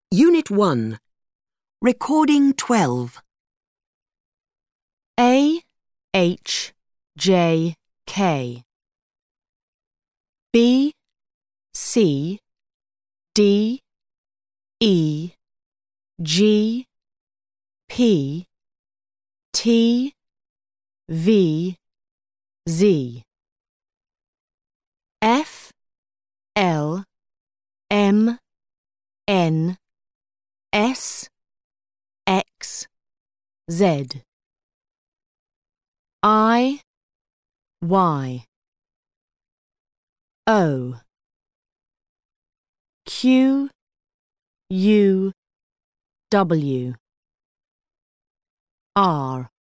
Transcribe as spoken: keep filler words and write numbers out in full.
Unit one. Recording twelve. A, H, J, K. B, C, D, E, G, P, T, V, Z. F, L, M, N, S, X, Z. I, Y. O. Q, U, W. R.